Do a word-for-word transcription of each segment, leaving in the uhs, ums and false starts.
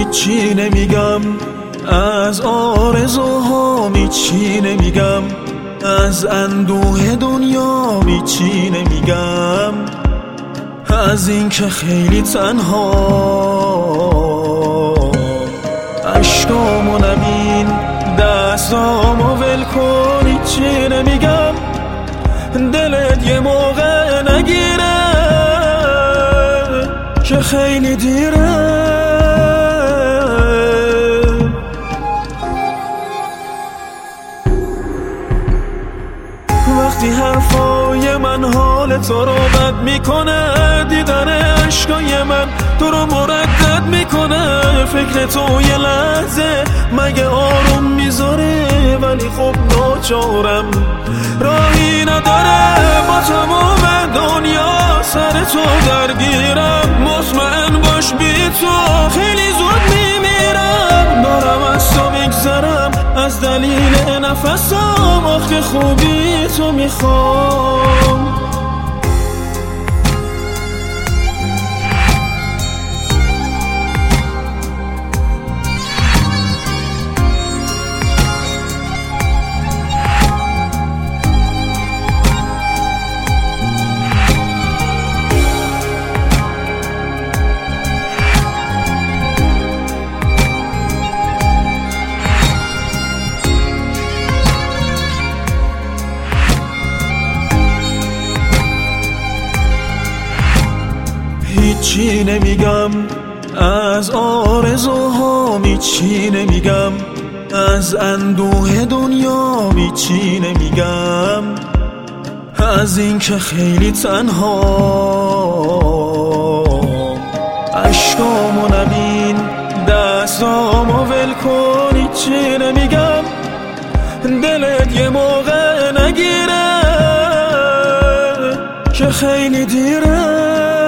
هیچی نمیگم، از آرزوهام هیچی نمیگم، از اندوه دنیا هیچی نمیگم، از این که خیلی تنها اشکامو نبین، دستامو ول کن، هیچی نمیگم، دلت یه موقع نگیره که خیلی دیره. وقتی حرفای من حال تو رو بد میکنه، دیدن عشقای من تو رو مردد میکنه، فکر تو یه لحظه مگه آروم میذاره، ولی خب ناچارم راهی نداره، با تمام دنیا سر تو درگیرم، مطمئن باش بی تو خیلی زود میمیرم، دارم از تو میگذرم از دلیل نفسم، آخه خوبی تو میخوام. هیچی نمیگم، از آرزوهام هیچی نمیگم، از اندوه دنیا هیچی نمیگم، از این که خیلی تنها اشکامو نبین، دستامو ول کن، هیچی نمیگم، دلت یه موقع نگیره که خیلی دیره.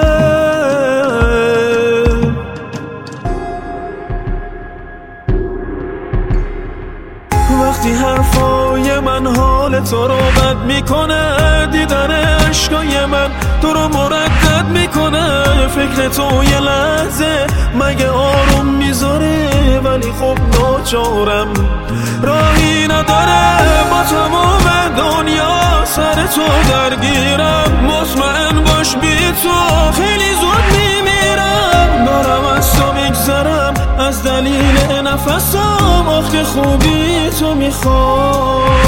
وقتی حرفای من حال تو رو بد میکنه، دیدن عشقای من تو رو مردد میکنه، فکر تو یه لحظه مگه آروم میذاره، ولی خب ناچارم راهی نداره، با تمام دنیا سر تو درگیرم، مطمئن باش بی تو خیلی زود میمیرم، دارم از تو میگذرم از دلیل نفسم، آخه خوبی تو میخوام.